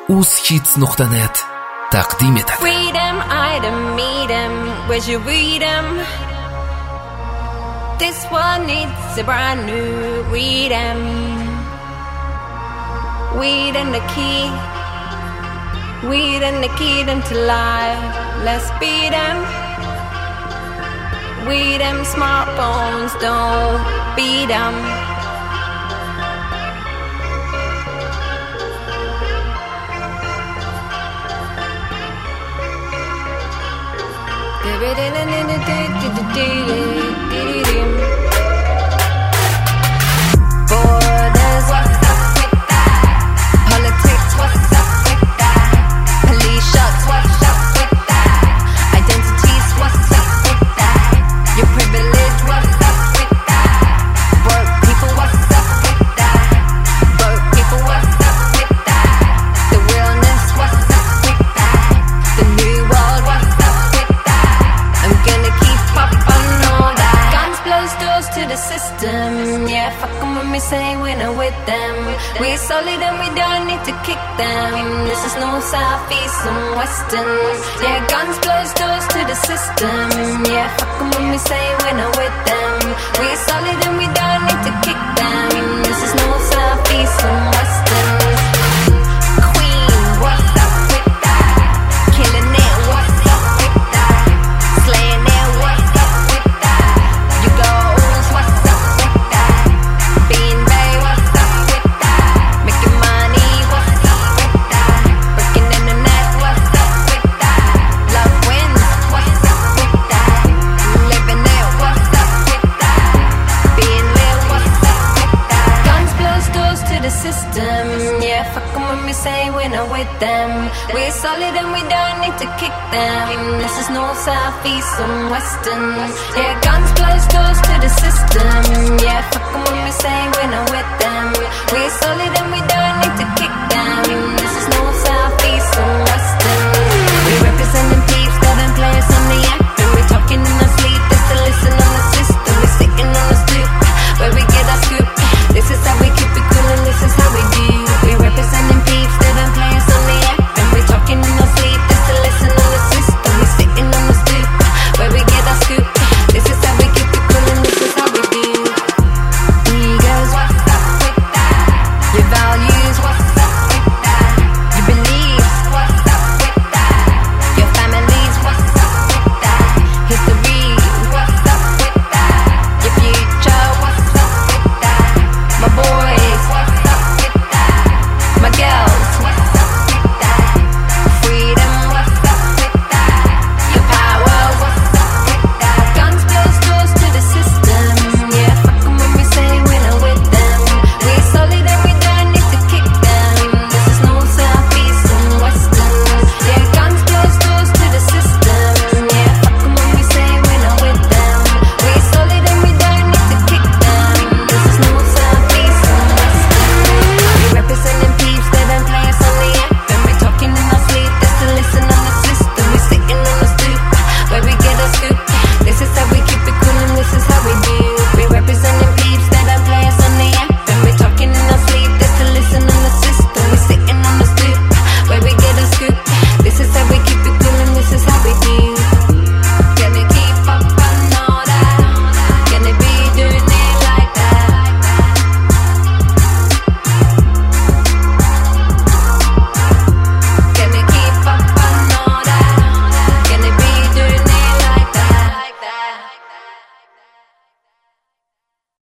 ushits.net تقدیم etadi. Freedom, item, meet 'em, where'd you read 'em? This one needs a brand new read 'em. Weed and the key, weed and the key them to life. Let's beat 'em. We them smartphones, don't beat 'em. Borders, what's up with that? Politics, what's up with that? Police shots, what's up with that? Identities, what's up with that? Your privilege, what's up with that? Broke people, what's up with that? Broke people, what's up with that? The realness, what's up with that? The new world, what's up with that? I'm gonna keep up on all that. Guns blows doors to the system. Yeah, fuck 'em when we say we're not with them. We're solid and we don't need to kick them. This is no south, east and western. Yeah, guns blows doors to the system. Yeah, fuck 'em when we say we're not with them. We're solid and we don't need to kick them. This is no south, east and western. Queen, what's up with that? Killing it, what's up with that? Slaying it, what's up with that? You goals, what's up with that? Being Bay, what's up with that? Making money, what's up with that? Breaking in the net, what's up with that? Love wins, what's up with that? Living it, what's up with that? Being lit, what's up with that? Guns blows doors to the system. Yeah, fuck 'em when we say we're not with them. We're solid and we don't need to kick them. This is north, south, east and western. Yeah, guns blows doors to the system. Yeah, fuck 'em when we say we're not with them.